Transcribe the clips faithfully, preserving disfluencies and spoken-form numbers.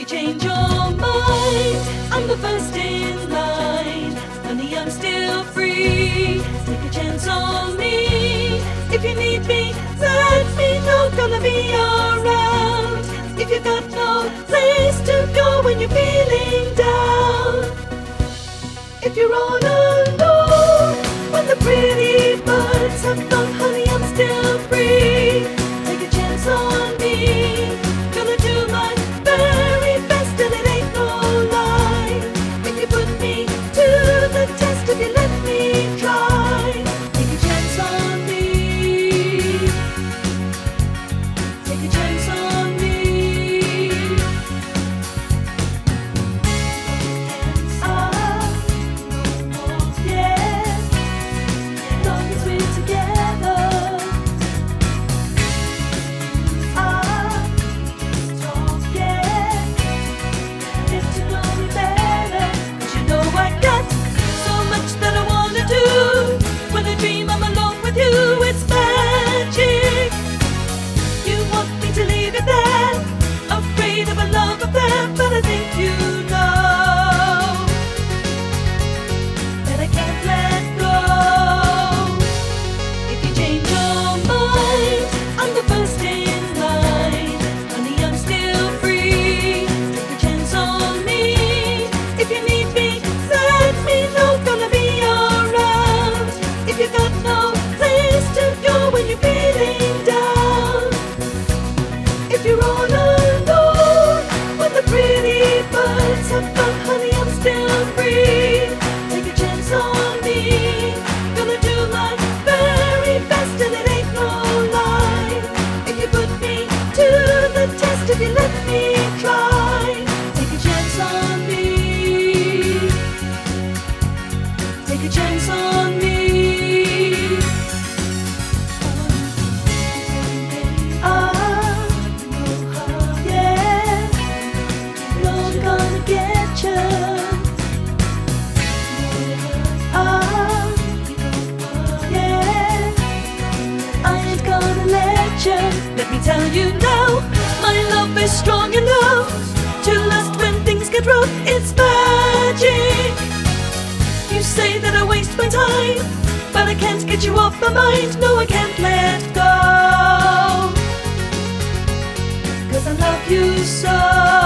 you change your mind, I'm the first in line. Honey, I'm still free. Take a chance on me. If you need me, let me know. Gonna be around. If you've got no place to go when you're feeling down, if you're all alone when the pretty birds have gone, honey, I'm still free. Take a chance on me. Gonna do my very best, and it ain't no lie. If you put me to the test, if you let me try, take a chance on me. Take a chance on me. Ah, yeah. Long as we're together. Ah, yeah. Get to know me better. 'Cause you know I got so much that I wanna do. When I dream I'm alone with you, it's magic. You want me to leave it there, afraid of a love affair, but I think you know that I can't let go. If you change your mind, I'm the first in line. Honey, I'm still free. Take a chance on me. If you need me, let me know. Gonna be around. If you've got no place to go when you're feeling down, if you're all alone when the pretty birds have gone, honey, I'm still free. Take a chance on me. Gonna do my very best, and it ain't no lie. If you put me to the test, if you let me try, take a chance on me. Take a chance on me. Ah, yeah. No one's gonna get you. Ah, yeah. I ain't gonna let you. Let me tell you now, my love is strong enough to last when things get rough. It's magic. You say that I waste my time, but I can't get you off my mind. No, I can't let go, 'cause I love you so.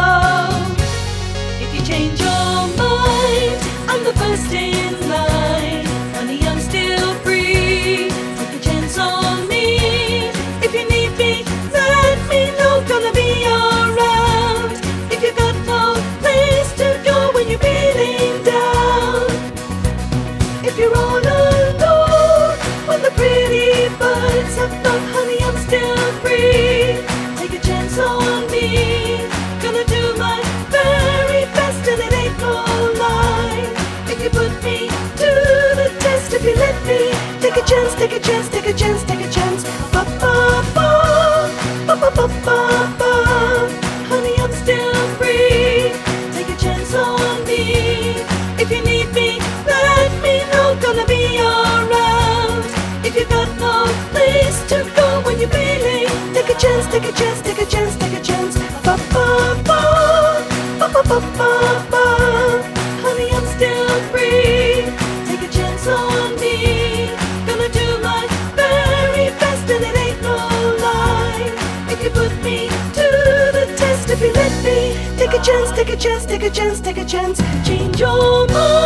If you change your mind, I'm the first in line. Honey, I'm still free. Take a chance on me. If you need me, let me know. Gonna be around. If you've got no place to go when you're feeling down, if you're all alone when the pretty birds have gone, honey, I'm still free. Take a chance on me. Gonna do my very best, and it ain't no lie. If you put me to the test, if you let me, take a chance, take a chance, take a chance, take a chance. Ba ba ba, ba ba ba ba ba. Honey, I'm still free. Take a chance on me. If you need me, let me know. Gonna be around. If you've got no place to go when you're feeling, take a chance, take a chance, take a chance, take a chance. Ba ba ba, ba ba ba ba ba. Honey, I'm still free. Take a chance on me. Gonna do my very best, and it ain't no lie. If you put me to the test, if you let me, take a chance, take a chance, take a chance, take a chance. Change your mind.